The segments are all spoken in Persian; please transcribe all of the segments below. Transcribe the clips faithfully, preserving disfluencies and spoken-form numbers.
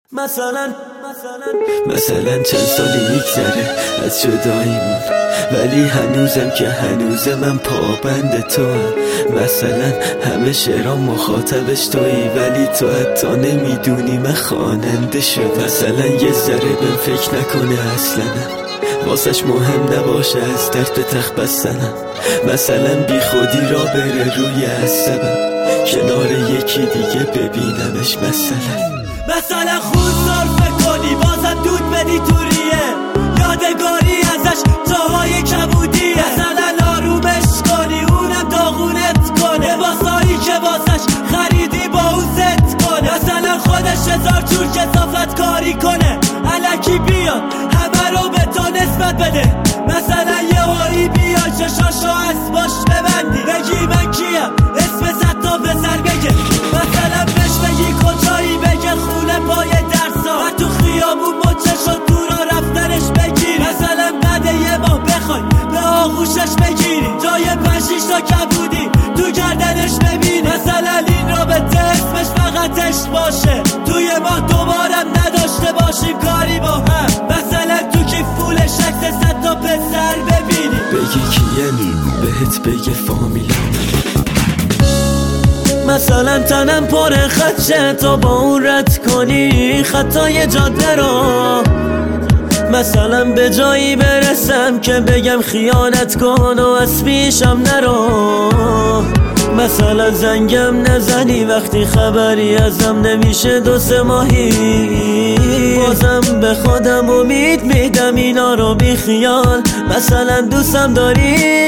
مثلا مثلا چند سالی میگذره از جداییمون، ولی هنوزم که هنوز من پابند تو هم. مثلا همه شعرام مخاطبش تویی، ولی تو حتی نمیدونی من خواننده شد. مثلا یه ذره بهم فکر نکنه اصلا، واسش مهم نباشه از درد به تخت بستنم. مثلا بی خودی را بره روی عصبم، کنار یکی دیگه ببینمش. مثلا مثلا خود صرف کنی بازم دود بدی توریه، یادگاری ازش جاهای کبودیه. مثلا آرومش کنی اونم داغونت کنه، لباسایی که واسش خریدی با اون ست کنه. مثلا خودش هزار جور کثافت کاری کنه، الکی بیاد همه رو به تو نسبت بده. مثلا یه هایی بیاد چشاشو از باش ببندی، بگی من کیم اسم زد تا پسر بگه. مثلا بهش بگی کجایی، بگه خونه پای درسا و تو خیابون مچشو تو را رفتنش بگیری. مثلا بعد یه ماه بخوای به آغوشش بگیری، جای پنجیش تا کبودی تو گردنش ببینی. مثلا این رابطه اسمش فقط عشق باشه، توی ما دوبارم نداشته باشیم کاری با هم. مثلا تو کی فول شکل صد تا پسر ببینی، بگی کیه بهت بگه فامیلم. مثلا تنم پر خدشه تا با اون رد کنی خطای جاده رو. مثلا به جایی برسم که بگم خیانت کن و از پیشم نرو. مثلا زنگم نزنی وقتی خبری ازم نمیشه دو سه ماهی، بازم به خودم امید میدم اینا رو بی خیال. مثلا دوستم داری،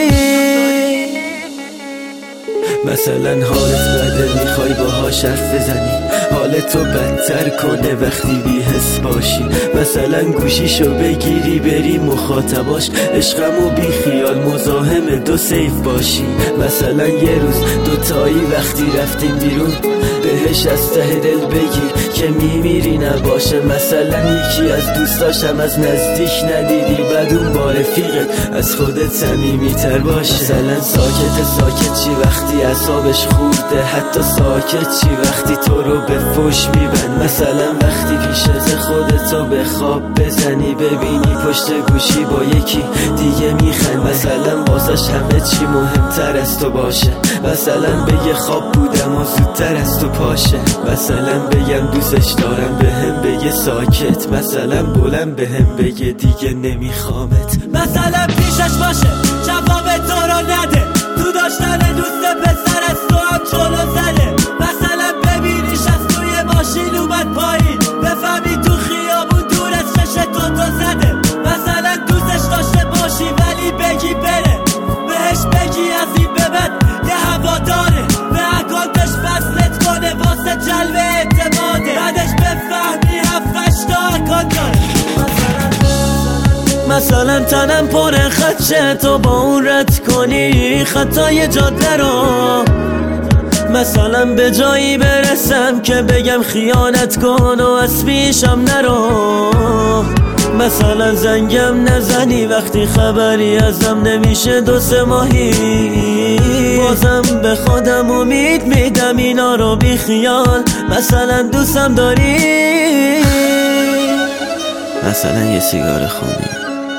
مثلا حالت بده میخوای باهاش حرف بزنی، حالتو بدتر کنه وقتی بی حس باشی. مثلا گوشیشو بگیری بری مخاطباش، عشقمو بی خیال مزاحم دو سیف باشی. مثلا یه روز دوتایی وقتی رفتیم بیرون، بهش از ته دل بگی که میمیری نباشه. مثلا یکی از دوستاشم از نزدیک ندیدی، بعد اون با رفیقت از خودت صمیمی تر باشه. مثلا ساکت ساکت چی وقتی اعصابش خورده، حتی ساکت چی وقتی تو رو به فوش میبند. مثلا وقتی پیشت خودتو به خواب بزنی، ببینی پشت گوشی با یکی دیگه میخند. مثلا واسش همه چی مهمتر از تو باشه، مثلا بگه خواب بودم و زودتر از تو پاشه. مثلا بگم دوستش دارم بهم بگه ساکت، مثلا بلند بهم بگه دیگه نمیخوامت. مثلا پیشش باشه جواب تو رو نده، تو داشتن دوست پسر از تو هم جلو زده. مثلا ببینیش از توی ماشین اومد پایین، بفهمی تو خیابون دور از چش تو تو زده. مثلا دوستش داشته باشی ولی بگی بره، بهش بگی از این به بعد یه هوا داره، به اکانتش وصلت کنه واسه جلب اعتماده. بعدش بفهمی هفتش تا اکانت داره. مثلا تنم پر خدشه تا با اون رد کنی خطای جاده رو. مثلا به جایی برسم که بگم خیانت کن و از پیشم نرو. مثلا زنگم نزنی وقتی خبری ازم نمیشه دو سه ماهی، بازم به خودم امید میدم اینا رو بی خیال. مثلا دوستم داری، مثلا یه سیگار خونی،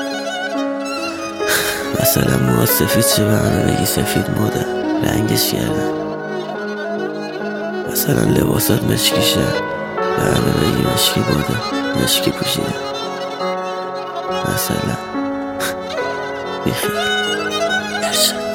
مثلا موها سفید چه به همه بگی سفید موده رنگش کردن. مثلا لباسات مشکیشه، به همه بگی مشکی بوده مشکی پوشیده. مثلا بیخیال ارشد.